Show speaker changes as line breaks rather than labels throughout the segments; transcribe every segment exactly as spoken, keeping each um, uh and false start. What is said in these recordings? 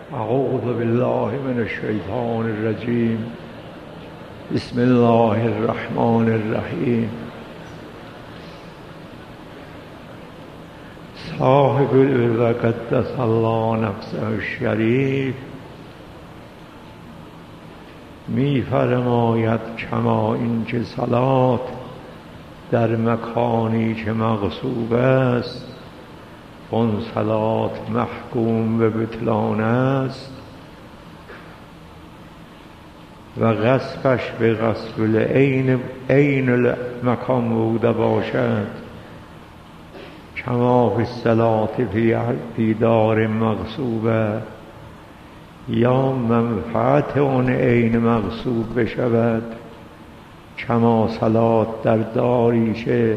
اعوذ بالله من الشیطان الرجیم. بسم الله الرحمن الرحیم. صاحب العرض قدس الله نفسه الشریف می فرماید کما اینکه صلات در مکانی که مغصوب است اون صلات محکوم به بطلان است و غصبش به غصب العین عین مکان بوده باشد کما فی الصلات فی دار مغصوبه یا منفعت اون عین مغصوب بشود کما صلات در داری که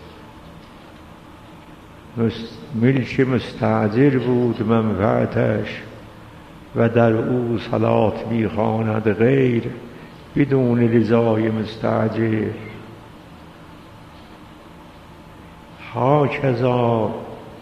ملک مستأجر بود منفعتش و در او صلات میخواند غیر بدون رضای مستأجر. هاکذا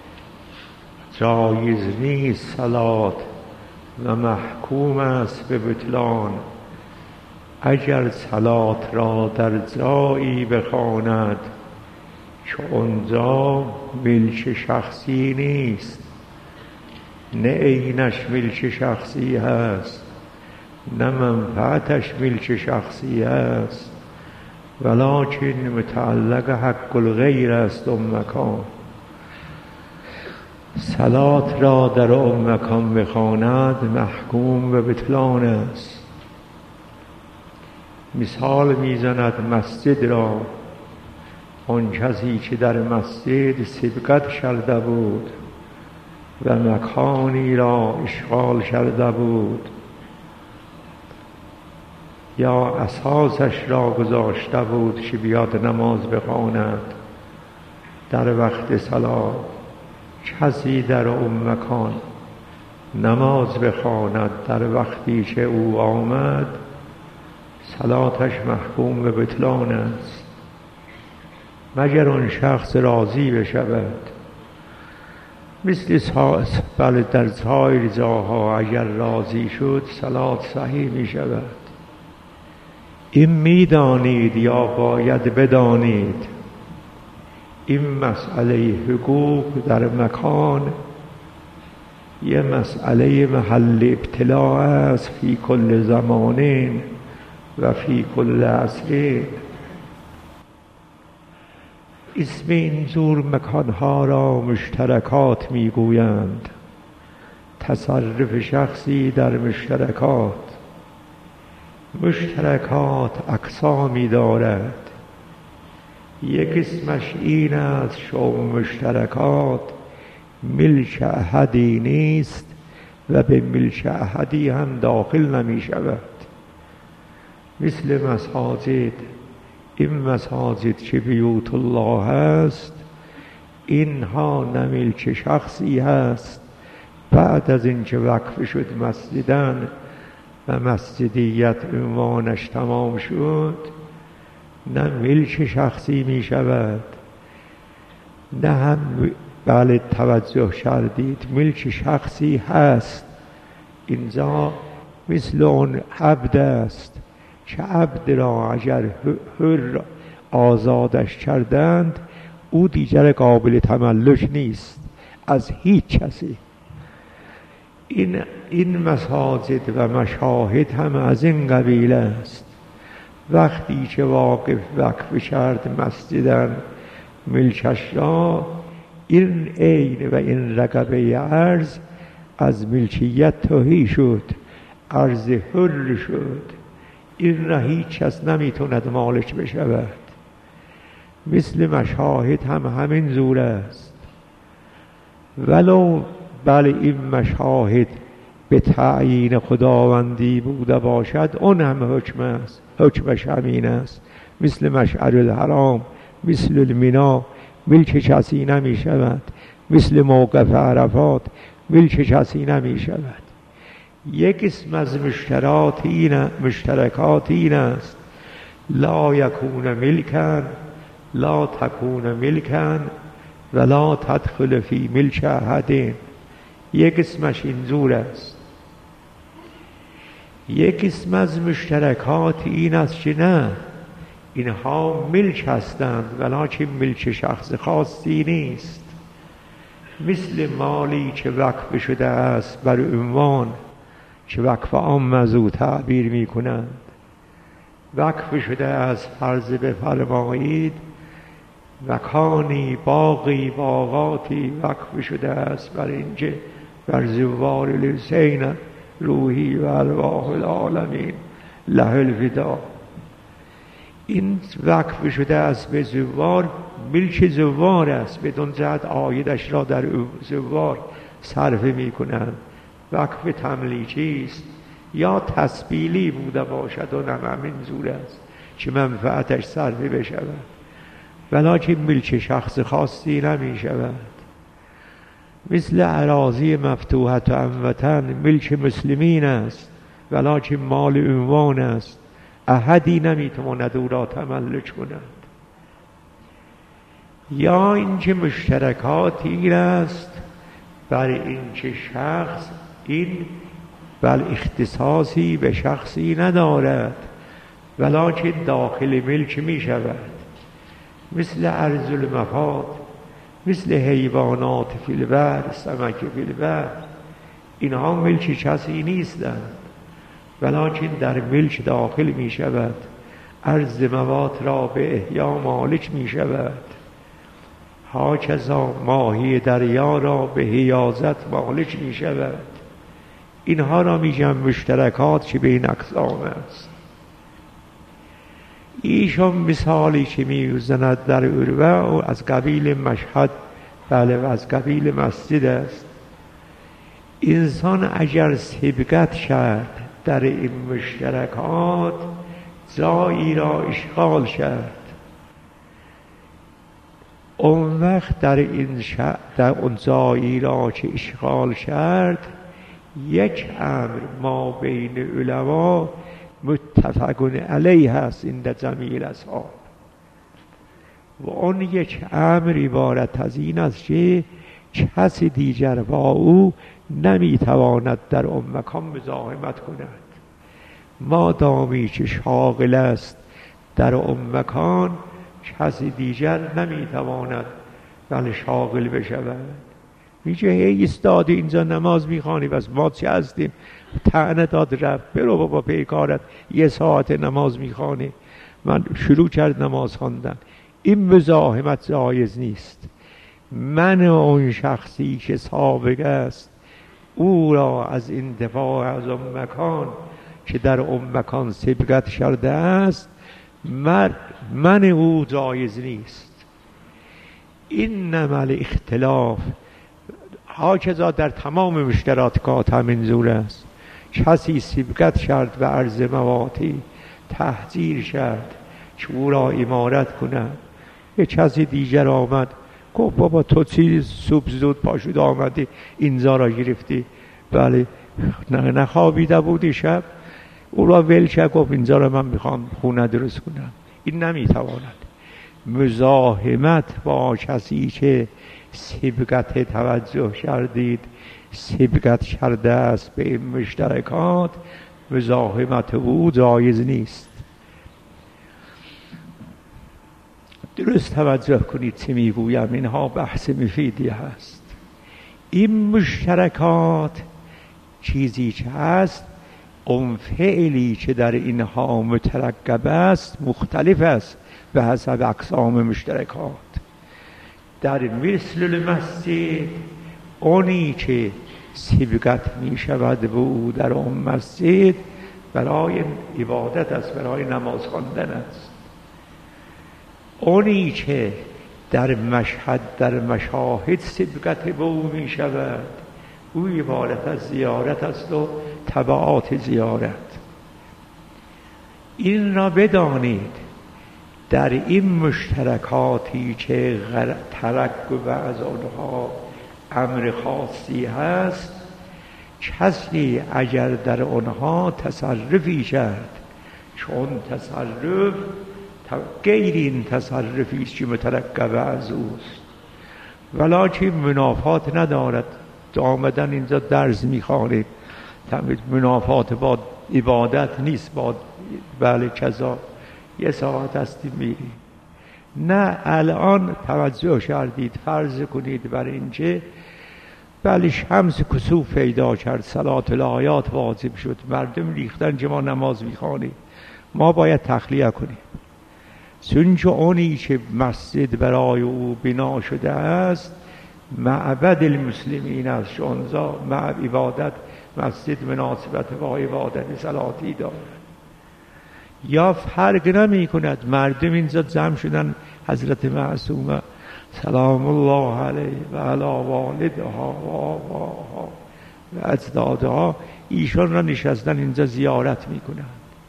جایز نیست صلات و محکوم است به بطلان اگر صلات را در جایی بخواند که اونجا ملک شخصی نیست، نه عینش ملک شخصی هست نه منفعتش ملک شخصی هست ولکن متعلق حق الغیر است اون مکان. صلات را در اون مکان بخواند محکوم به بطلان است. مثال میزند مسجد را. آن کسی که در مسجد سبقت کرده بود و مکانی را اشغال کرده بود یا اساسش را گذاشته بود که بیاد نماز بخواند در وقت صلات، کسی در اون مکان نماز بخواند در وقتی که او آمد صلاتش محکوم به بطلان است مگر اون شخص راضی بشود. مثل بله در سایر جاها اگر راضی شد صلات صحیح می شود. این می یا باید بدانید این مسئله حقوق در مکان یه مسئله محل ابتلاء است فی کل زمان و فی کل عصر. اسم این جور مکانها را مشترکات میگویند. تصرف شخصی در مشترکات. مشترکات اقسامی دارد. یک اسمش این است شو مشترکات ملک احدی نیست و به ملک احدی هم داخل نمی شود. مثل مساجد. این مساجد که بیوت الله هست اینها نه ملک شخصی هست بعد از اینکه وقف شد مسجدن و مسجدیت عنوانش تمام شد نه ملک شخصی می شود نه هم بله توجه کردید ملک شخصی هست. اینجا مثل اون عبد است که عبد را اگر حر آزادش کردند او دیگر قابل تملک نیست از هیچ کسی. این این مساجد و مشاهد هم از این قبیل است. وقتی که واقف وقف کرد مسجدن ملکش را این عین و این رقبه ارز از ملکیت تهی شد ارز حر شد. این را هیچ کس نمیتوند مالک بشود. مثل مشاهد هم همین زور است. ولو بله این مشاهد به تعیین خداوندی بوده باشد اون هم حکم است حکمش همین است. مثل مشعر الحرام مثل المنا ملک کسی نمی شود. مثل موقف عرفات ملک کسی نمی شود. یک اسم از مشترکات این مشترکات این است لا یکون ملکن لا تکون ملکن ولا تدخل فی ملک احد. یک اسمش اینجور است یک اسم از مشترکات این است که نه، اینها ملک هستند ولکن ملک شخص خاصی نیست. مثل مالی که وقف شده است بر عنوان که وقف عام از او تعبیر می کنند. وقف شده است، فرض بفرمایید مکانی باقی باغاتی وقف شده است بر اینکه بر زوار الحسین روحی و ارواح العالمین له الفدا. این وقف شده است به زوار، ملک زوار است، بدون جهت عایدش را در زوار صرف می کنند. وقف تملیکی است یا تسبیلی بوده باشد و هم همین زور است که منفعتش صرف بشود، ولکن ملک شخص خاصی نمی شود. مثل اراضی مفتوحت و اموطن ملک مسلمین است ولکن مال عنوان است، احدی نمیتواند او را تملک کند. یا اینکه مشترکات این است بر اینکه شخص این بل اختصاصی به شخصی ندارد ولکن داخل ملک می شود، مثل ارض المفاد، مثل حیوانات فی البر، سمک فی البر، اینها ملک کسی نیستند ولکن در ملک داخل می شود. ارض مواد را به احیا مالک می شود، هاکذا ماهی دریا را به حیازت مالک می شود. اینها را می جمع مشترکات که بین اقسام است. ایشان مثالی که می زند در عروه از قبیل مشهد، بله، و از قبیل مسجد است. انسان اگر سبقت کرد در این مشترکات جایی را اشغال کرد، اون وقت در این ش... در اون جایی را که اشغال کرد یک امر ما بین علما متفق علیه هست عند جمیع الاصحاب و اون یک امر عبارت از این است که کسی دیگر با او نمیتواند در اون مکان مزاحمت کند، مادامی که شاغل است در اون مکان کسی دیگر نمیتواند بله شاغل بشود. میگه هی ایستادی اینجا نماز میخوانی، بس ما چه هستیم؟ طعنه داد رفت، برو بابا پیکارت، یه ساعت نماز میخوانی. من شروع کرد نماز خواندن. این مزاحمت جایز نیست. من اون شخصی که سابق است او را از این دفاع از اون مکان که در اون مکان سبقت شده است من, من او جایز نیست. این نمل اختلاف هاکذا در تمام مشترکات همین زور است. کسی سبقت کرد به عرض مواتی، تحجیر کرد که او را امارت کنند. یه کسی دیگر آمد گفت بابا تو چی صبح زود پاشود آمدی اینجا را گرفتی؟ بله نخوابیده بودی شب؟ او را ول کرد، گفت اینجا را من میخوام خونه درست کنم. این نمیتواند. مزاحمت با کسی که سبقت توجه کردید سبقت کرده است به این مشترکات، مزاحمت او جایز نیست. درست توجه کنید چه میگویم، اینها بحث مفیدی هست. این مشترکات چیزی که هست، اون فعلی که در اینها مترکب است مختلف است به حسب اقسام مشترکات. در مثل المسجد اونی که سبقت می شود به او در اون مسجد برای عبادت است، برای نماز خواندن است. اونی که در مشهد در مشاهد سبقت به او می شود او عبارت از زیارت است و تبعات زیارت. این را بدانید در این مشترکاتی که ترکب از آنها امر خاصی هست، کسی اگر در آنها تصرفی کرد، چون تصرف غیر این تصرفی است که مترکب از اوست ولکن منافات ندارد. آمدن اینجا درس میخوانید، منافات با عبادت نیست، با بله کذا یه ساعت هستی میری. نه الان توجه کردید، فرض کنید بر اینکه بله شمس کسوف پیدا کرد، صلات الآیات واجب شد، مردم ریختن که ما نماز میخوانیم، ما باید تخلیه کنیم. چون اونی که مسجد برای او بنا شده است معبد المسلمین است، شونزا مع عبادت مسجد مناسبت با عبادت صلاتی دارد. یا فرق نمی کند مردم اینجا جمع شدن، حضرت معصومه سلام الله علیه و علی والدها و آباها و اجدادها، ایشان را نشستن اینجا زیارت میکنن.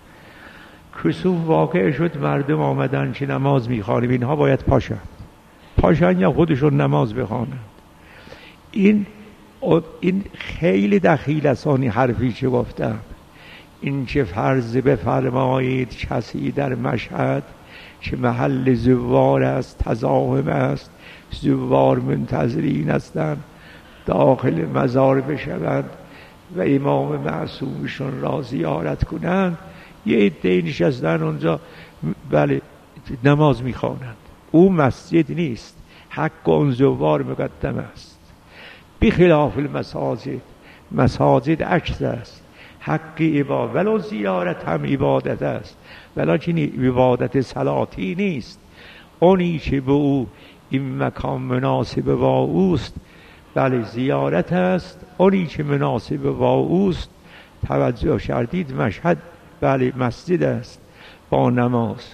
کسوف واقع شد، مردم آمدن که نماز میخوانیم، اینها باید پاشن پاشن یا خودشون نماز بخوانند. این این خیلی دخیل است آنی حرفی که گفتم، این که فرض بفرمایید کسی در مشهد که محل زوار است، تزاحم است، زوار منتظرین هستند، داخل مزار بشوند و امام معصومشون را زیارت کنند، یه عده نشستن اونجا بله نماز میخوانند. او مسجد نیست، حق اون زوار مقدم است. بخلاف المساجد، مساجد عکس است، حق عبادت ولو زیارت هم عبادت است، ولیکن عبادت صلاتی نیست. اونی که به او این مکان مناسب با اوست بله زیارت است، اونی که مناسب با اوست توجه کردید مشهد بله مسجد است با نماز.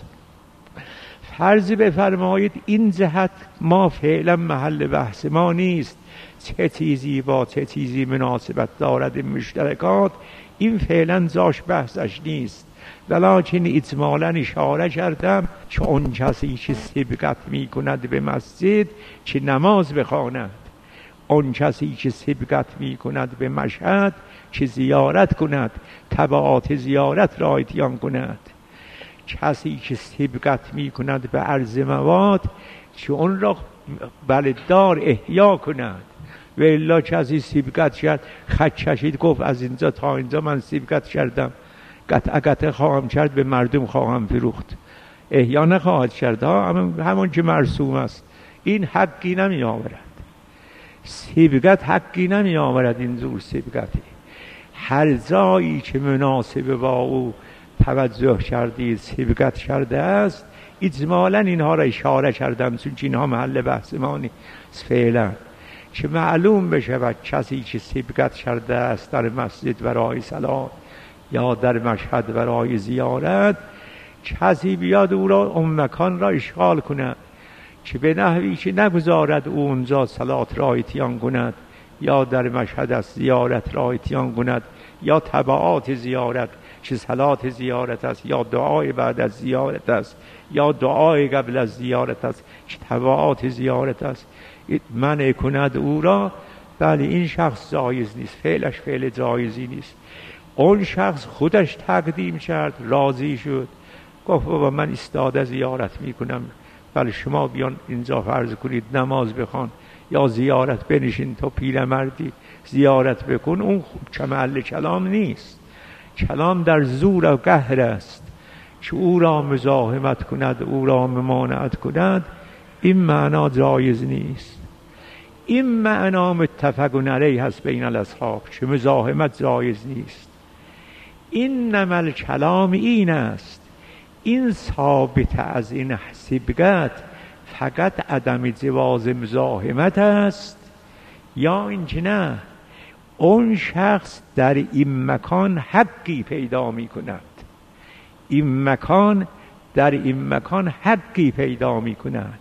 فرض بفرمایید این جهت ما فعلا محل بحث ما نیست، چه چیزی با چه چیزی مناسبت دارد مشترکات، این فعلا جاش بحثش نیست، ولیکن اجمالا اشاره کردم که اون کسی که سبقت می کند به مسجد که نماز بخواند، اون کسی که سبقت می کند به مشهد که زیارت کند، تبعات زیارت را اتیان کند. کسی که سبقت می کند به عرض مواد که اون را بله دار احیا کند، و الا کسی سبقت کرد خط کشید گفت از اینجا تا اینجا من سبقت کردم، قطع قطع خواهم کرد، به مردم خواهم فروخت، احیا نخواهد کرد، همون که مرسوم است. این حقی نمی آورد، سبقت حقی نمی آورد. این زور سبقتی هر جایی که مناسب با او توجه کردید سبقت کرده است، اجمالا اینها را اشاره کردم چون اینها محل بحث ما نیست فعلا، که معلوم بشود کسی که سبقت کرده است در مسجد برای صلات یا در مشهد برای زیارت، کسی بیاد او را اون مکان را اشغال کند که به نحوی که نگذارد او اونجا صلات را اتیان کند یا در مشهد از زیارت را اتیان کند یا تبعات زیارت که صلات زیارت است یا دعای بعد از زیارت است یا دعای قبل از زیارت است که تبعات زیارت است، منع کند او را، بله این شخص جایز نیست، فعلش فعل جایزی نیست. اون شخص خودش تقدیم کرد، راضی شد، گفت بابا من استاده زیارت میکنم، بله شما بیان اینجا فرض کنید نماز بخوان یا زیارت بنشین، تو پیرمردی زیارت بکن. اون چه محل کلام نیست، کلام در زور و قهر است که او را مزاحمت کند، او را ممانعت کند، این معنا جایز نیست. این معنا متفق علیه هست بین الاصحاب که مزاحمت جایز نیست. این نمل کلام این است، این ثابت از این سبقت فقط عدم جواز مزاحمت است یا اینکه نه اون شخص در این مکان حقی پیدا می کند، این مکان در این مکان حقی پیدا می کند.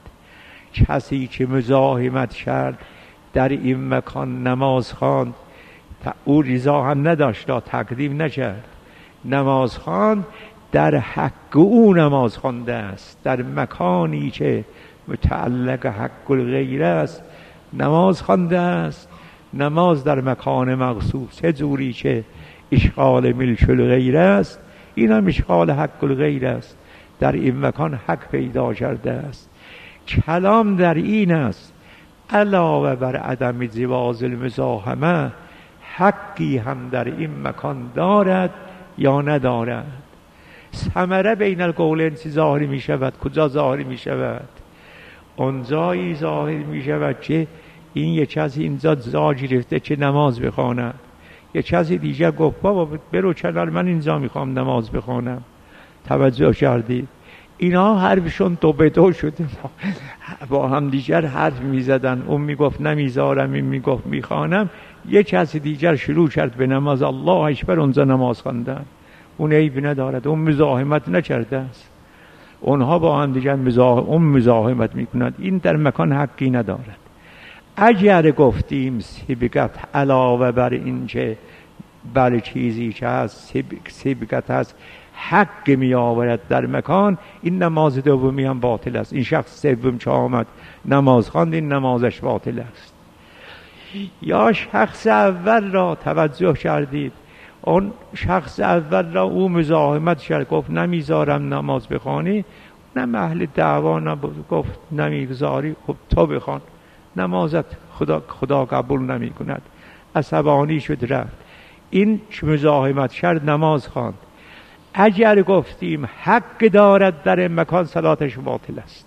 کسی که مزاحمت کرد در این مکان نماز خواند، او رضا هم نداشت، تقدیم نکرد، نماز خواند، در حق او نماز خوانده است، در مکانی که متعلق حق الغیر است نماز خوانده است. نماز در مکان مخصوص چه جوری که اشغال ملک الغیر است، این هم اشغال حق الغیر است، در این مکان حق پیدا کرده است. کلام در این است علاوه بر عدم جواز المزاحمه حقی هم در این مکان دارد یا ندارد؟ ثمره بین القولین ظاهر می شود. کجا ظاهر می شود؟ اون جایی ظاهر می شود که این یه کسی اینجا جا گرفته که نماز بخواند، یه کسی دیگر گفت بابا برو کنار من اینجا میخوام نماز بخوانم. توجه کردید؟ اینا حرفشون دو به دو شده، با هم دیگر حرف میزدن. اون میگفت نمیذارم، این میگفت میخوانم. یه کسی دیگر شروع کرد به نماز، الله اکبر، اونجا نماز خواندن. اون عیب ندارد، اون مزاحمت نکرده است. اونها با هم دیگر مزاحم اون مزاحمت میکنند. این در مکان حقی ندارد. اگر گفتیم سبقت علاوه بر این که بر چیزی که هست سبقت هست حق می آورد در مکان، این نماز دومی هم باطل است. این شخص سوم که آمد نماز خواند، این نمازش باطل است. یا شخص اول را توجه کردید، اون شخص اول را او مزاحمت کرد، گفت نمیذارم نماز بخوانی. نه محل دعوا نبود، گفت نمیگذاری، خب تو بخوان، نمازت خدا خدا قبول نمی کند. عصبانی شد رفت. این مزاحمت کرد، نماز خواند. اگر گفتیم حق دارد در این مکان، صلاتش باطل است،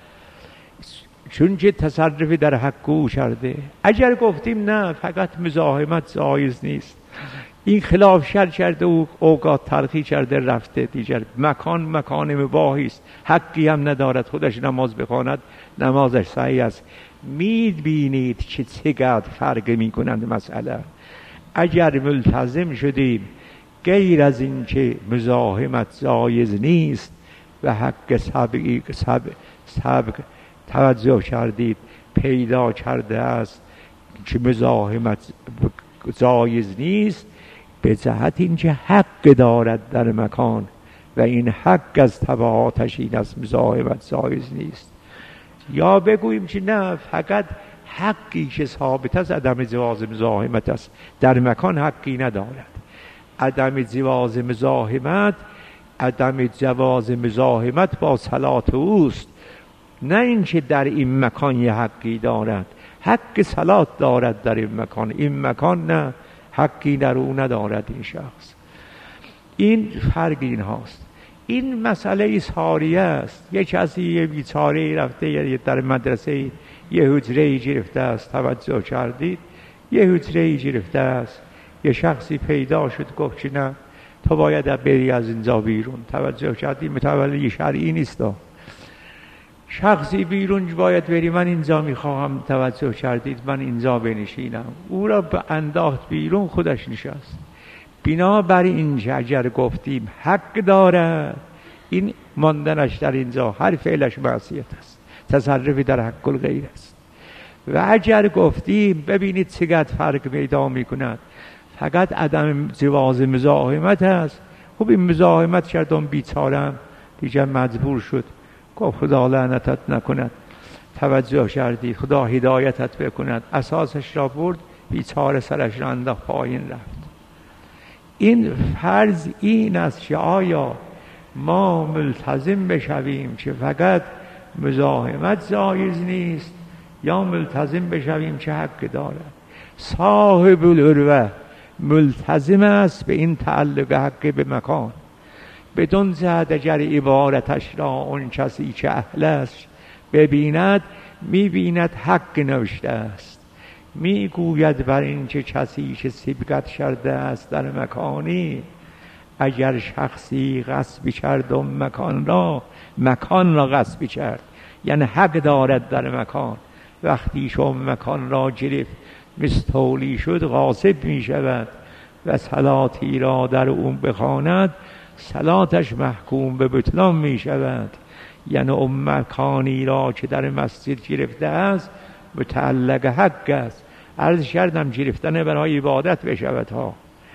چون که تصرفی در حق او کرده. اگر گفتیم نه فقط مزاحمت جایز نیست، این خلاف شر کرده و اوقات تلخی کرده رفته دیگر، مکان مکان مباحی است، حقی هم ندارد خودش نماز بخواند، نمازش صحیح است. می‌بینید که چقدر فرق می‌کنند مسئله. اگر ملتزم شدیم غیر از این که مزاحمت جایز نیست و حق سبقی سبق سبق توجه کردید پیدا کرده است که مزاحمت جایز نیست، به جهت این که حق دارد در مکان و این حق از تبعاتش این است مزاحمت جایز نیست. یا بگوییم که نه فقط حقی که ثابت است عدم جواز مزاحمت است، در مکان حقی ندارد. عدم جواز مزاحمت عدم جواز مزاحمت با صلات اوست، نه اینکه در این مکان یه حقی دارد. حق صلات دارد در این مکان، این مکان نه، حقی در او ندارد این شخص. این فرق این هاست. این مسئله ساریه است. یک کسی یه بیچاره رفته در مدرسه یه حجره گرفته است، توجه کردید؟ یه حجره گرفته است، یه شخصی پیدا شد گفت که نه تو باید بری از اینجا بیرون. توجه کردید؟ متولی شرعی نیست. شخصی بیرون باید بری، من اینجا میخواهم، توجه کردید، من اینجا بنشینم. او را به انداخت بیرون، خودش نشست. بنابر این اگر گفتیم حق داره، این ماندنش در اینجا هر فعلش معصیت است، تصرفی در حق الغیر است. و اگر گفتیم ببینید چقدر فرق پیدا میکند، فقط عدم جواز مزاحمت است. خب این مزاحمت کردم بیچارم دیگر مجبور شد، گفت خدا لعنتت نکند، توجه کردید، خدا هدایتت بکند، اساسش را برد، بیچاره سرش را انداخت پایین رفت. این فرض این است که آیا ما ملتزم بشویم که فقط مزاحمت جایز نیست، یا ملتزم بشویم که حق دارد. صاحب العروة ملتزم است به این تعلق حق به مکان، بدون جهت اگر عبارتش را اون کسی که اهل است ببیند، میبیند حق نوشته است، میگوید بر این که کسی که سبقت کرده است در مکانی، اگر شخصی غصب کرد و مکان را مکان را غصب کرد، یعنی حق دارد در مکان، وقتی شما مکان را گرفت مستولی شد، غاصب می شود و صلاتی را در اون بخواند، صلاتش محکوم به بطلان می شود. یعنی اون مکانی را که در مسجد گرفته است متعلق حق است. عرض کردم گرفتن برای عبادت بشود ها.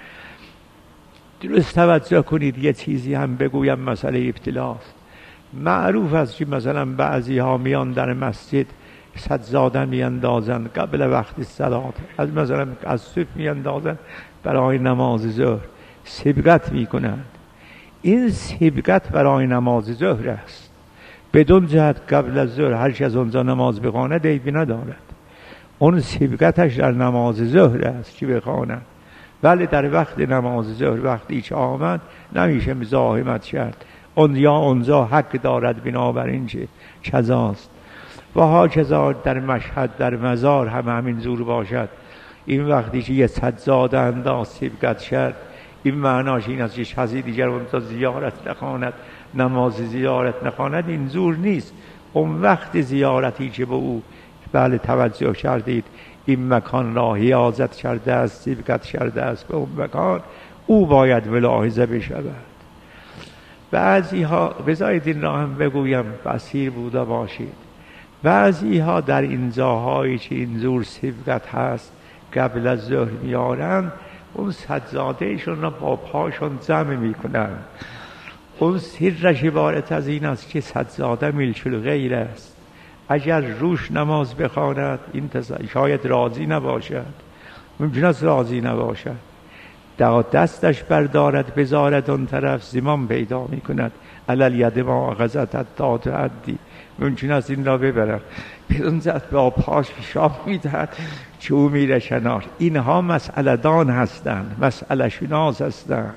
درست توجه کنید. یه چیزی هم بگویم، مسئله ابتلاست. معروف است که مثلا بعضی ها میان در مسجد سجاده میاندازند قبل وقت صلات، از مثلا از صبح میاندازند برای نماز ظهر، سبقت میکنند. این سبقت برای نماز ظهر است، بدون جهت قبل از ظهر هر کس اونجا نماز بخواند عیبی ندارد. اون سبقتش در نماز ظهر است که بخواند ولی در وقت نماز ظهر وقتی چه آمد نمیشه مزاحمت کرد. اون یا اونجا حق دارد بنابراین چه چزاست. و ها چزا در مشهد در مزار هم همین زور باشد. این وقتی که یه صدزاده انداز سبقت شد، این معناش این است که کسی دیگر اونجا زیارت نخواند، نماز زیارت نخواند، این زور نیست. اون وقت زیارتی که به او بله توجه کردید این مکان را حیازت کرده است، سبقت کرده است به اون مکان، او باید ملاحظه بشود. بعضی ها بذارید این را هم بگویم بصیر بوده باشید، بعضی ها در این جاهایی که این زور سبقت هست قبل از ظهر میارن، اون سجادهشون را با پاشون جمع میکنن. اون سرش عبارت از این است که سجاده ملک الغیر است. اگر روش نماز بخواند این شاید راضی نباشد، ممکن است راضی نباشد، دستش بردارد بذارد اون طرف زمان پیدا میکند. علل ید ما غزت داد عدی، ممکن است این را ببرد بدون زد با پاش پیشاب میدهد که او میره کنار. اینها مسئله دان هستند، مسئله شناس هستند.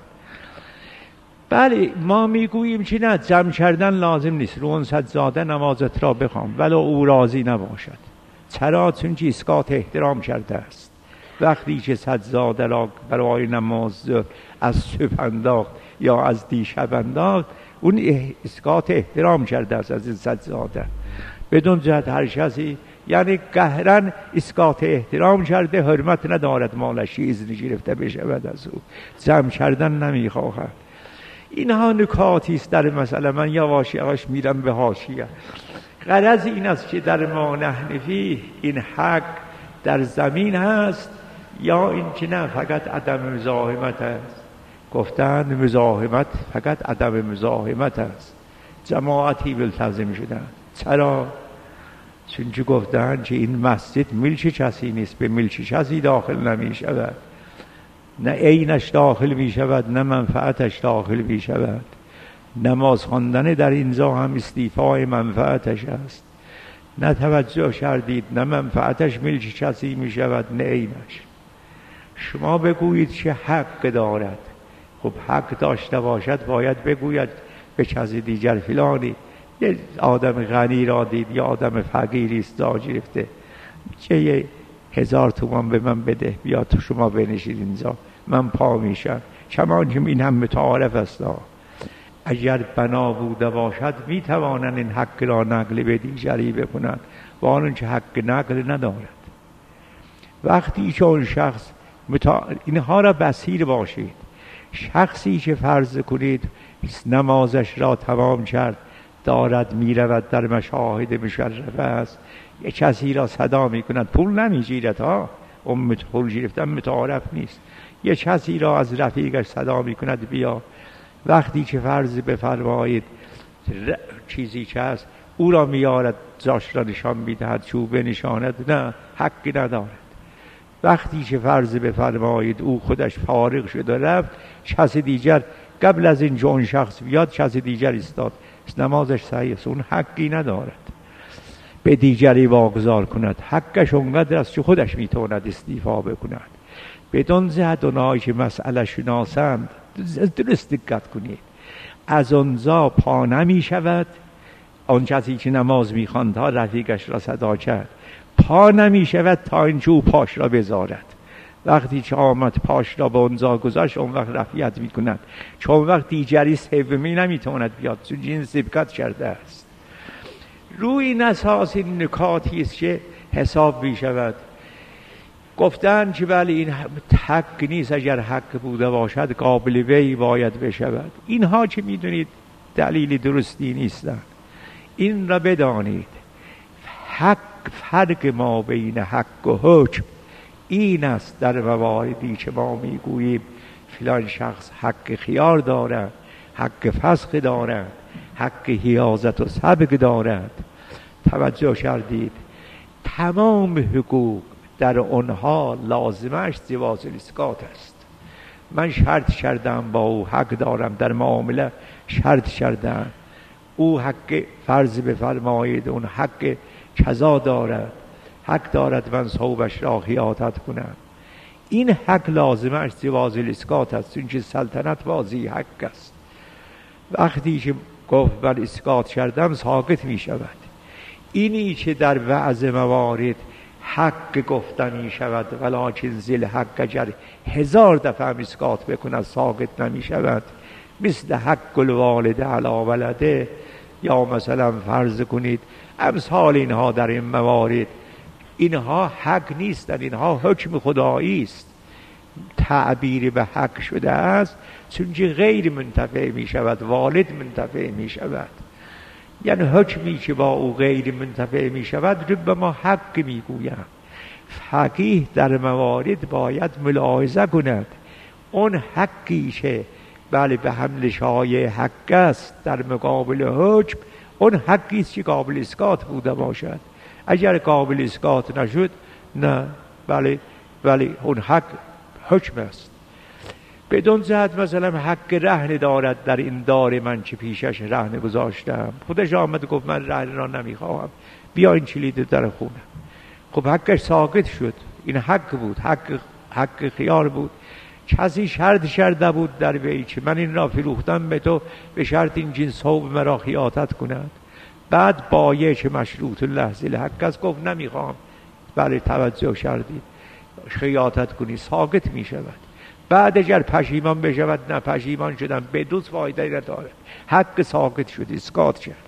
بله ما میگوییم که نه، جمع کردن لازم نیست، رو اون سجاده نمازت را بخوام ولی او راضی نباشد. چرا؟ چون که اسقاط احترام کرده است. وقتی که سجاده را برای نماز از صبح انداخت یا از دیشب انداخت، اون اسقاط احترام کرده است از این سجاده بدون جهت هر کسی، یعنی قهرن اسقاط احترام کرده، حرمت ندارد مالش اذن گرفته بشود از او، جمع کردن نمیخواهد. اینها نکاتی است در مسئله. من یواش یواش میرم به حاشیه. غرض این است که در ما نحنفی این حق در زمین هست یا این که نه فقط عدم مزاحمت است. گفتن مزاحمت فقط عدم مزاحمت است. جماعتی ملتزم شدن. چرا؟ چون که گفتن که این مسجد ملک کسی نیست، به ملک کسی داخل نمی شود، نه عینش داخل می شود نه منفعتش داخل می شود. نماز خواندن در اینجا هم استیفای منفعتش است. نه توجه کردید، نه منفعتش ملک کسی می شود نه عینش. شما بگویید که حق دارد، خب حق داشته باشد باید بگوید به کسی دیگر فلانی یه آدم غنی را دید یا آدم فقیری است جا گرفته، چه یه هزار تومان به من بده بیا تو شما بنشید اینجا من پا میشم. کمان که این هم متعارف است. اگر بنا بوده باشد میتوانند این حق را نقل به دیگری بکنند و آنون که حق نقل ندارد. وقتی که اون شخص متع... اینها را بصیر باشید. شخصی که فرض کنید نمازش را تمام کرد دارد میرود در مشاهد مشرفه است، یک کسی را صدا میکند، پول نمیگیرد ها، اون پول گرفتن متعارف نیست، یک کسی را از رفیقش صدا میکند بیا. وقتی که فرض بفرمایید چیزی که هست او را میارد جاش را نشان میدهد چوب نشاند، نه حقی ندارد. وقتی که فرض بفرمایید او خودش فارغ شد و رفت، کسی دیگر قبل از این جون شخص بیاد کسی دیگر استاد نمازش صحیح است، اون حقی ندارد به دیگری واگذار کند. حقش اونقدر است که خودش میتواند استیفا بکند. بدون زد اونایی که مسئله شناسند درست دقت کنید، از اونجا پا نمی شود. آن کسی که نماز میخواند ها رفیقش را صدا کرد، پا نمی شود تا اینکه او پاش را بذارد. وقتی که آمد پاش را به اونجا گذاشت اون وقت رفیت میکند، چون وقت دیگری سومی نمیتواند بیاد چون جین سبقت کرده است. روی این اساس این نکاتی است که حساب میشود. گفتن که بله این حق نیست، اگر حق بوده باشد قابل وی باید بشود. اینها که میدونید دلیل درستی نیستن. این را بدانید، حق فرق ما بین حق و حکم این است. در مواردی که ما میگوییم فلان شخص حق خیار دارد، حق فسخ دارد، حق حیازت و سبق دارد، توجه کردید تمام حقوق در آنها لازمش جواز الاسقاط است. من شرط کردم با او حق دارم، در معامله شرط کردم او حق فرض بفرمایید اون حق قضا دارد، حق دارد من صوبش را خیاطت کنم. این حق لازمش زواج الاسقاط است، چون که سلطنت بازی حق است. وقتی که گفت من اسقاط کردم ساقط می شود. اینی که در بعض موارد حق گفته می شود ولکن ذل حق اگر هزار دفعه هم اسقاط بکند ساقط نمی شود، مثل حق الوالد علی ولده، یا مثلا فرض کنید امثال اینها در این موارد، اینها حق نیستند، اینها حکم خدایی است. تعبیر به حق شده است چون که غیر منتفع می شود، والد منتفع می شود. یعنی حکمی که با او غیر منتفع می شود رو به ما حق می گویم. فقیه در موارد باید ملاحظه کند اون حقی که بله به حمل شایع حق است در مقابل حکم، اون حقی است که قابل اسقاط بوده باشد. اگر قابل اسقاط نشد نه، بله بله اون حق حکم است. بدون جهت مثلا حق رهن دارد در این دار من که پیشش رهن گذاشتم، خودش آمد گفت من رهن را نمیخواهم، بیا این کلید در خونه. خب حقش ساقط شد، این حق بود، حق حق خیار بود. کسی شرط شرده بود در وی که من این را فروختم به تو به شرط این جنس صوب مرا خیاطت کند. بعد بایع که مشروط لحظه حق است گفت نمیخوام، بله توجه کردید خیاطت کنی، ساقط می شود. بعد اگر پشیمان بشود نه پشیمان شدم به دوست فایده ندارد، حق ساقط شد، اسقاط کرد.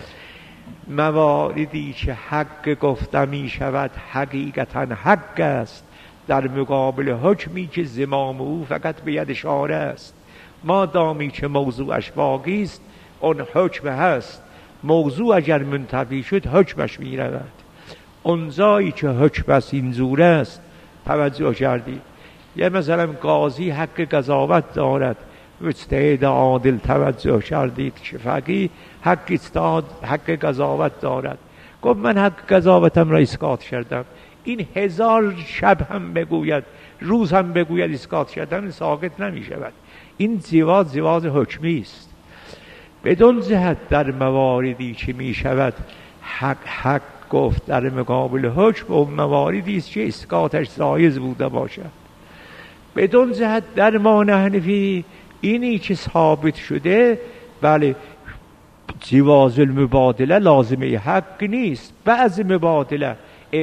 مواردی که حق گفته می شود حقیقتا حق است در مقابل حکمی که زمام او فقط به ید اشاره است. ما دامی که موضوعش باقی است اون حکم هست، موضوع اگر منتفی شد حکمش می رود. اون جایی که حکم است اینجور است، توجه کردید، یه مثلا قاضی حق قضاوت دارد، مجتهد عادل، توجه کردید که فقیه حق اجتهاد حق قضاوت دارد. گفت من حق قضاوتم را اسقاط کردم، این هزار شب هم بگوید روز هم بگوید اسقاط کردم، ساقط نمی شود. این زواج زواج حکمی است. بدون جهت در مواردی که می شود حق حق گفت در مقابل حکم، و مواردی است که اسقاطش جایز بوده باشد. بدون جهت در ما حنفی اینی که ثابت شده، بله جواز المبادله لازمه حق نیست. بعض مبادله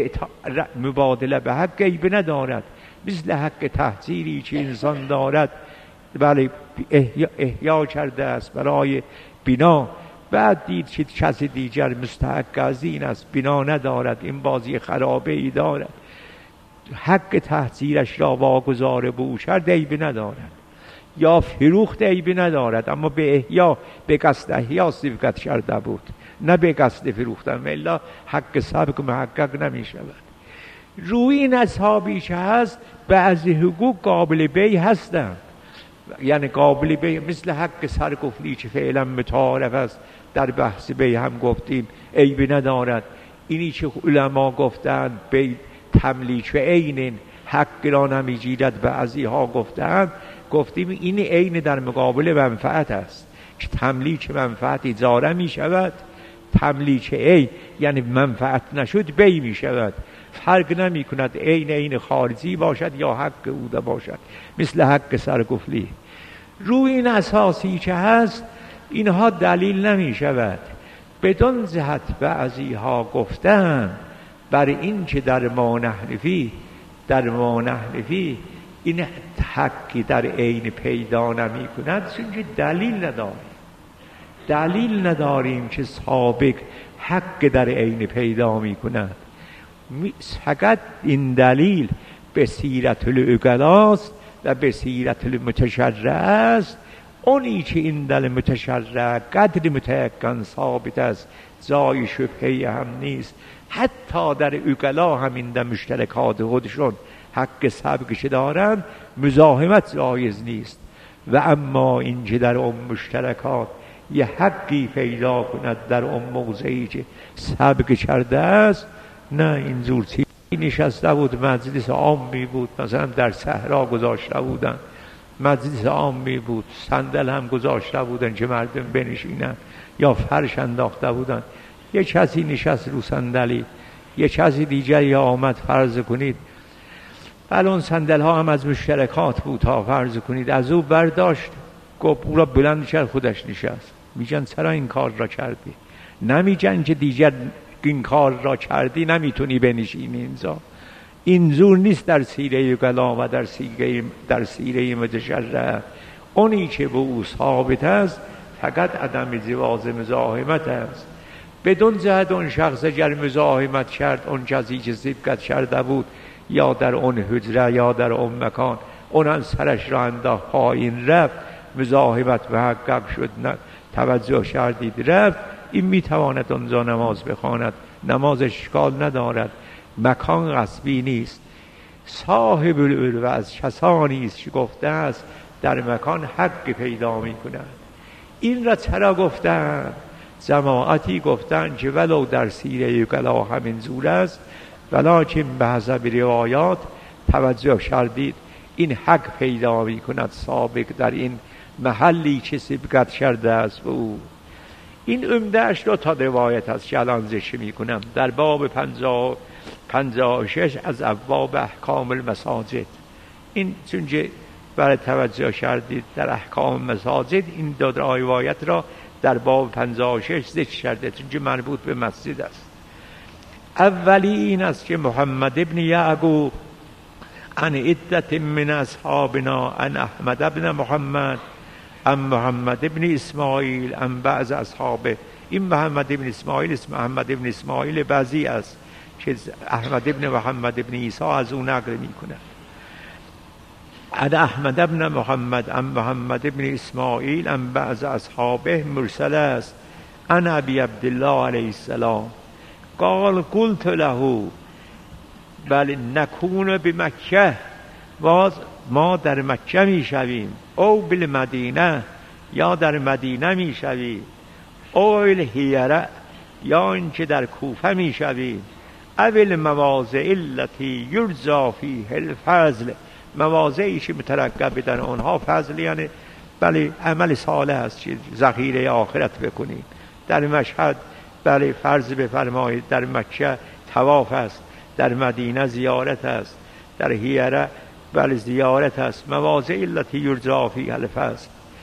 مبادله به حق عیب ندارد، مثل حق تحصیلی که انسان دارد، بله احیا, احیا کرده است برای بنا، بعد دید که کسی دیگر مستحق از این است، بنا ندارد، این بازی خرابه ای دارد، حق تحصیلش را واگذار به او کرد عیب ندارد، یا فروخت عیب ندارد، اما به احیا به قصد احیا صفقت کرده بود نه به قصد فروختن، الا حق سبق محقق نمی شود. روی این اصحابی که هست بعضی حقوق قابل بیع هستند، یعنی قابل بیع، مثل حق سرقفلی که فعلا متعارف است، در بحث بیع هم گفتیم عیب ندارد. اینی که علما گفتند بیع تملیک و عین حق را نمیگیرد، بعضی ها گفتند گفتیم این عین در مقابل منفعت است که تملیک منفعت اجاره می شود، تملیک عین یعنی منفعت نشد بیع می شود. فرق نمی کند عین عین خارجی باشد یا حق اوده باشد، مثل حق سرقفلی. روی این اساسی که هست اینها دلیل نمی شود. بدون جهت بعضی ها گفتن بر این که در ما حنفی در ما حنفی این حقی در عین پیدا نمی کند، چون دلیل نداریم دلیل نداریم که سابق حق در عین پیدا می کند. فقط این دلیل به سیرت العقلاست و به سیرت المتشرع است. اونی که این دلیل متشرع قدر متیقن ثابت است، جای شبهی هم نیست. حتی در عقلا هم این در مشترکات خودشون حق سبقش دارن، مزاحمت جایز نیست. و اما این که در اون مشترکات یه حقی پیدا کند در اون موضعی که سبق کرده است، نه اینجور چیزی نشسته بود، مجلس عامی بود، مثلا در صحرا گذاشته بودن، مجلس عامی بود، صندل هم گذاشته بودن که مردم بنشینن، یا فرش انداخته بودن، یه کسی نشست رو صندلی، یه کسی دیگری آمد، فرض کنید بله اون صندل ها هم از مشترکات بود ها، فرض کنید از او برداشت گفت او را بلند کرد خودش نشست. میگن چرا این کار را کردی؟ نمیگن که دیگر این کار را کردی نمیتونی بنشینی اینجا. این زور نیست در سیره گلا و در سیره در سیره متشرع. اونی که به او ثابت است فقط عدم جواز مزاحمت است. بدون جهت اون شخص اگر مزاحمت کرد اون کسی که سبقت کرده بود یا در اون حجره یا در اون مکان اون سرش را انداخت پایین رفت، مزاحمت محقق شد، توجه کردید رفت، این میتواند اونجا نماز بخواند، نماز اشکال ندارد، مکان غصبی نیست. صاحب العلو از کسانی است که گفته است در مکان حق پیدا میکنند. این را چرا گفتند؟ جماعتی گفتند که ولو در سیره گلا همین زور است، ولکن به حسب روایات توجه کردید این حق پیدا می کند سابق در این محلی که سبقت کرده است به او. این عمدهش دو تا روایت است که الان ذکر می کنم در باب پنجاه پنجاه و شش از ابواب احکام المساجد. این چونکه برای توجه کردید در احکام مساجد این دو روایت را در باب پنجاه و شش ذکر کرده چونکه مربوط به مسجد است. اولی این است که محمد ابن یعقوب عن عدت من اصحابنا عن احمد ابن محمد عن محمد ابن اسماعیل عن بعض اصحابه. این محمد ابن اسماعیل اسم محمد ابن اسماعیل بعضی است که احمد ابن محمد ابن عیسی از او نقل می کند. عن احمد ابن محمد عن محمد ابن اسماعیل عن بعض اصحابه مرسل است. عن ابی عبدالله علیه السلام قال قلت له بل نکون بمکه، باز ما در مکه می شویم، او بالمدینه یا در مدینه می شویم، او الهیره یا اینکه در کوفه می شویم، اول مواضع التي یرجا فیه الفضل، مواضعی که مترقب در آنها فضل یعنی بله عمل صالح است که ذخیره آخرت بکنید. در مشهد بله فرض بفرمایید در مکه طواف است، در مدینه زیارت است، در هیره بله زیارت است، مواضع التي یرجا فیها الفضل.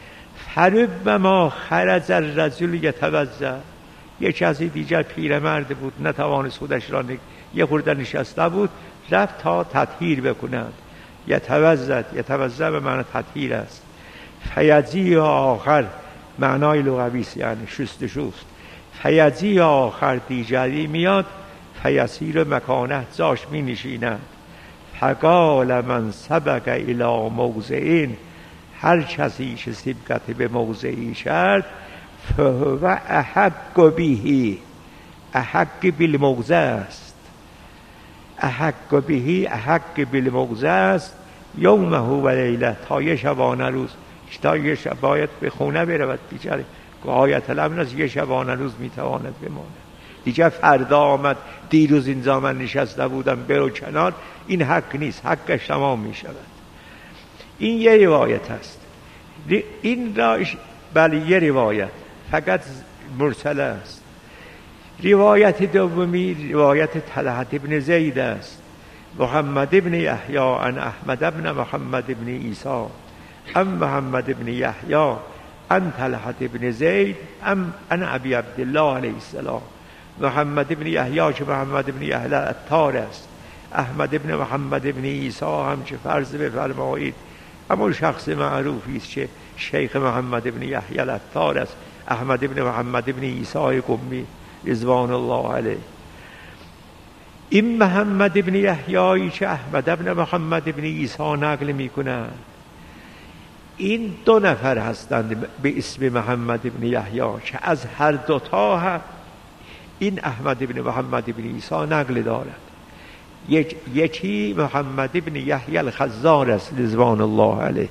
فربما خرج الرجل یتوضا، یک کسی دیگر پیرمرد بود نتوانست خودش را نگ... یه خورده نشسته بود رفت تا تطهیر بکند. یتوضا یتوضا به معنی تطهیر است. فیجی آخر معنای لغوی است یعنی شست شست. فیجی آخر دیگری میاد فیسیر مکانه جاش می نشیند. فقال من سبق الی موضعین، هر کسی که سبقت به موضعی کرد فهو احق بهی، احق بالموضع است، احق بهی احق بالموضع است. یومه و لیله تا یه شبانه روز، تا یه شب باید به خونه برود بیچاره، غایت الامر است یه شبانه روز میتواند بماند. دیگه فردا آمد دیروز اینجا من نشسته بودم برو کنار، این حق نیست، حقش تمام می شود. این یه روایت است. این را بله یه روایت فقط مرسل است. روایت دومی روایت طلحه ابن زید است. محمد ابن یحیی عن احمد ابن محمد ابن عیسی ام محمد ابن یحیی عن طلحه ابن زید ام عن ابی عبدالله علیه السلام. محمد ابن یحیی که محمد ابن یحیی العطار است، احمد ابن محمد ابن عیسی هم که فرض بفرمایید همون شخص معروفی است که شیخ محمد ابن یحیی العطار است، احمد ابن محمد ابن عیسی قمی رضوان الله علیه. این محمد ابن یحیی که احمد ابن محمد ابن عیسی نقل میکنند، این دو نفر هستند به اسم محمد ابن یحیی که از هر دوتا هم این احمد ابن محمد ابن عیسی نقل دارد. یک یکی محمد ابن یحیی الخزار است رضوان الله علیه،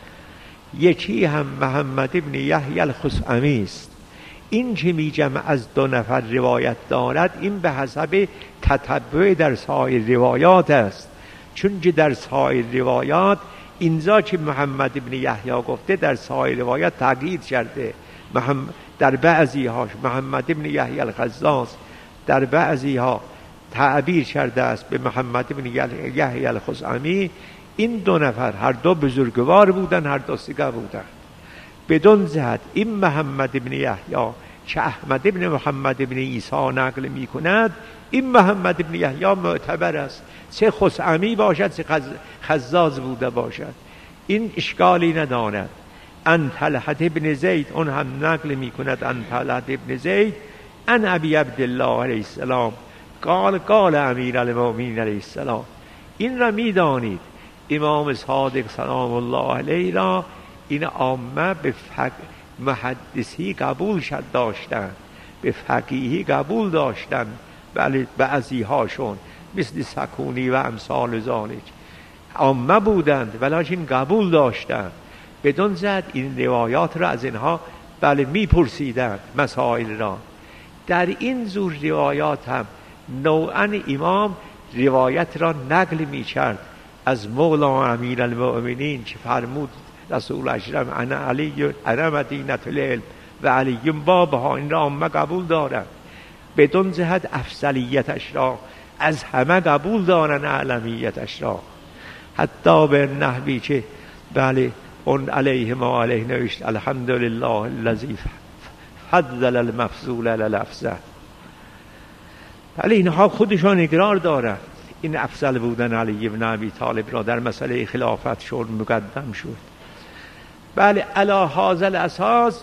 یکی هم محمد ابن یحیی الخثعمی است. این که میگم از دو نفر روایت دارد این به حسب تتبع در سایر روایات است، چون که در سایر روایات اینجا که محمد ابن یحیی گفته در سایر روایات تغییر کرده. محمد در بعضی هاش محمد ابن یحیی الخزاز، در بعضی ها تعبیر کرده است به محمد بن یحیی الخزامی، این دو نفر هر دو بزرگوار بودن، هر دو سگه بودن. بدون زد این محمد بن یحیی که احمد بن محمد بن عیسی نقل می کند، این محمد بن یحیی معتبر است، چه خزامی باشد چه خزاز بوده باشد، این اشکالی ندارد. ان طلحه بن زید اون هم نقل می کند، ان طلحه بن زید ان ابی عبدالله علیه السلام قال قال امیر المؤمنین علیه السلام. این را می دانید امام صادق سلام الله علیه را این عامه به فق... محدثی قبول شد داشتن، به فقیهی قبول داشتن، ولی بعضی هاشون مثل سکونی و امثال ذالک عامه بودند ولیکن قبول داشتند. بدون زد این روایات را از اینها بله میپرسیدند مسائل را. در این زور روایات هم نوعا امام روایت را نقل میکرد از مولا امیر المؤمنین که فرمود رسول اکرم انا علی انا مدینة العلم و علی بابها، این را عامه قبول دارند. بدون جهت افضلیتش را از همه قبول دارن، اعلمیتش را، حتی به نحوی که بله اون علیه ما علیه نوشت الحمدلله الذی فضل المفضول علی الافضل. ولی اینها خودشان اقرار دارند این افضل بودن علی بن ابی طالب را در مسئله خلافت شد مقدم شد. بله علی هذا الاساس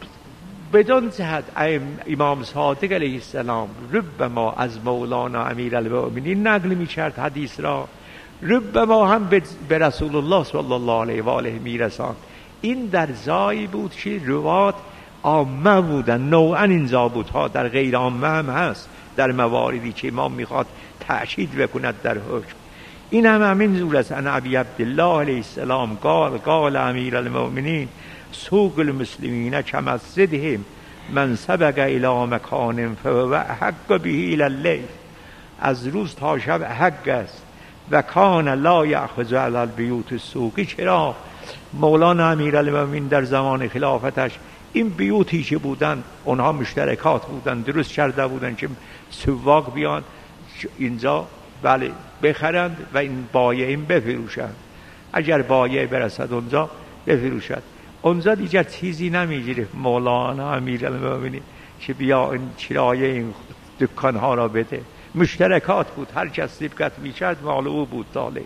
بدون جهت امام صادق علیه السلام ربما از مولانا امیر المؤمنین نقل می کرد حدیث را، ربما هم به رسول الله صلی الله علیه و آله می رساند. این در جایی بود که روات عامه بودن، نوعا این ضابط ها در غیر عامه هم هست در مواردی که امام میخواد تأکید بکند در حکم. این هم همین زور است. ان ابی عبدالله علیه السلام قال قال امیر المؤمنین سوق المسلمین کمسجدهم من سبق الی مکان فهو احق به الی اللیل. از روز تا شب حق است و کان لا یأخذ علی البیوت السوقی. چرا مولانا امیر المؤمنین در زمان خلافتش این بیوتی که بودن اونها مشترکات بودن، درست کرده بودن که سواق بیان اینجا بله بخرند و این بایع این بفروشند، اگر بایع برسد اونجا بفروشد. اونجا دیگر چیزی نمیگیره مولانا امیر المؤمنین که بیا این کرایه این دکانها را بده، مشترکات بود، هر کس سبقت میکرد مال او بود داله.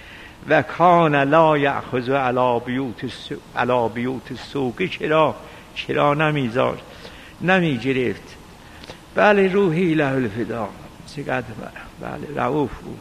و کان لا یأخذ علی بیوت علی بیوت السوق. چرا چرا نمیذار نمیگرفت؟ بله روحی له الفدا، چقدر بله رؤوف بود.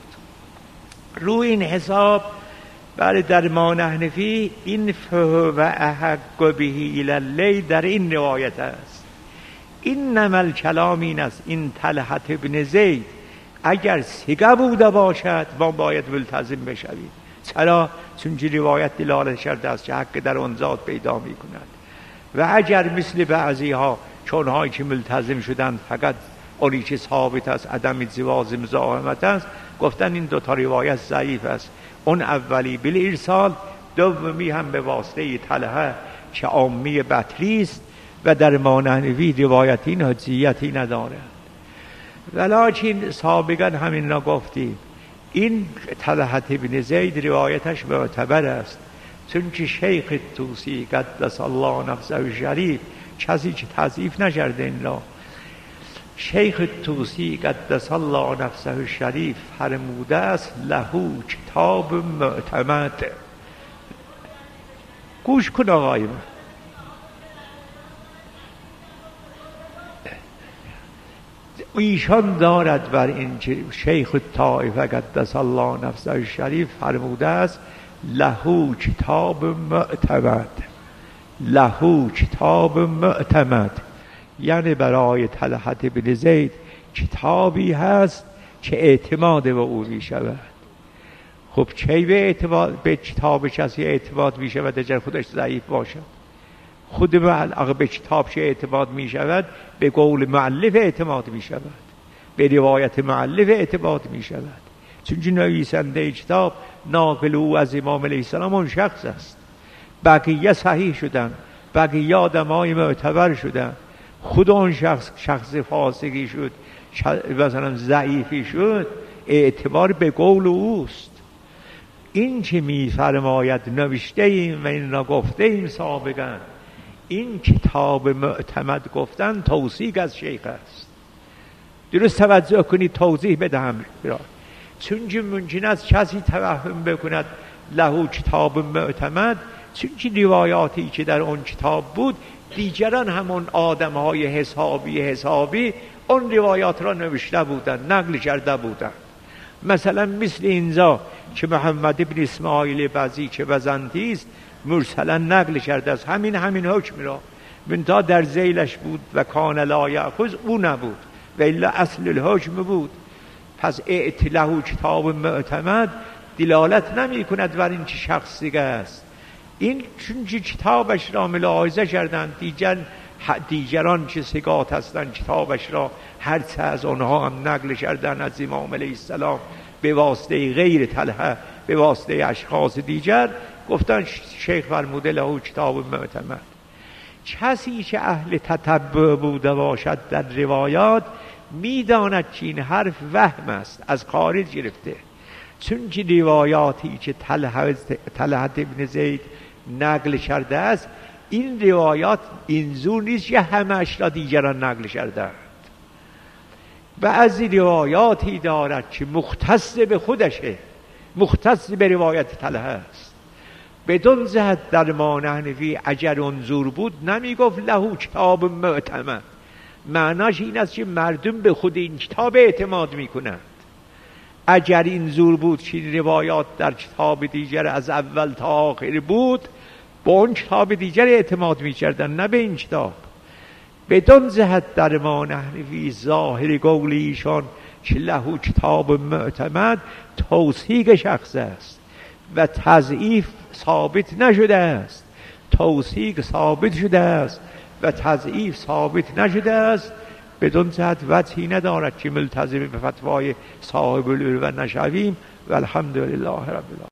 رو این حساب بله در ما نحنفی این فهو و احق به الی اللیل در این روایت است. این نمل کلام این است این طلحه بن زید اگر سگه بوده باشد ما باید ملتزم بشویم. چرا؟ چون روایت دلالت کرده است که حق در آن ذات پیدا می کند. و اگر مثل بعضی ها چون هایی که ملتزم شدند فقط اونی که ثابت است عدم جواز مزاحمت است، گفتن این دوتا روایت ضعیف است. اون اولی بل ارسال، دومی هم به واسطه طلحه که عامی بطری است و در ما نحنفی روایتی حجیتی نداره. ولکن سابقا همین را گفتیم این طلحه بن زید روایتش معتبر است، چون که شیخ طوسی قدس الله نفسه شریف کسی که تضعیف نکرده این را، شیخ طوسی قدس الله نفسه شریف فرموده است لهو کتاب معتمد. گوش کن آقای من، ایشان دارد بر این که شیخ طائفه قدس الله نفسه شریف فرموده است لهو کتاب معتمد، لهو کتاب معتمد، یعنی برای طلحه بن زید کتابی هست که اعتماد به او می شود. خب چی به اعتماد به کتاب کسی اعتماد می شود اگر خودش ضعیف باشد؟ خود اگر به کتاب چه اعتماد می شود به قول مؤلف اعتماد می شود، به روایت مؤلف اعتماد می شود، چون که نویسنده کتاب ناقل او از امام علیه السلام اون شخص است. بقیه صحیح شدن، بقیه آدمای معتبر شدن، خود اون شخص شخص فاسقی شد مثلا ضعیفی شد، اعتبار به قول اوست. این که می‌فرماید نوشته ایم و این را گفته ایم سابقا، این کتاب معتمد گفتن توثیق از شیخ است. درست توجه کنید، توضیح بدهم برای. چون که ممکن است کسی توهم بکند له کتاب معتمد، چون که روایاتی که در اون کتاب بود دیگران همون آدم‌های حسابی حسابی اون روایات را نوشته بودند، نقل کرده بودند. مثلا مثل اینجا که محمد ابن اسماعیل بزی که بزنتی است مرسلا نقل کرده است همین همین حکم را، منتها در ذیلش بود و کان لا یأخذ، او نبود و الا اصل الحکم بود. پس اعتله کتاب معتمد دلالت نمی کند بر این چه شخص دیگه است. این چون کتابش را ملاحظه کردند، دیگر دیگران که ثقات هستند کتابش را هر چه از آنها هم نقل کردن از امام علیه السلام به واسطه غیر طلحه، به واسطه اشخاص دیگر، گفتن شیخ فرموده له کتاب معتمد. کسی که اهل تتبع بوده باشد در روایات میداند که این حرف وهم است، از خارج گرفته. چون که روایاتی که طلحه طلحه ابن زید نقل کرده است، این روایات اینجور نیست که همه‌اش را دیگران نقل کردند. بعضی روایاتی دارد که مختص به خودشه، مختص به روایت طلحه است. بدون جهت در ما نحنفی اگر انظور بود نمی گفت له کتاب معتمد. معناش این است که مردم به خود این کتاب اعتماد می کنند. اگر این زور بود که روایات در کتاب دیگر از اول تا آخر بود، با اون کتاب دیگر اعتماد می کردن، نه به این کتاب. بدون جهت در ما نحنفی ظاهر قول ایشان که له کتاب معتمد توثیق شخص است و تضعیف ثابت نشده است. توثیق ثابت شده است و تضعیف ثابت نشده است. بدون جهت وجهی ندارد که ملتزم به فتوای صاحب العلو نشویم. و الحمدلله رب العالمین.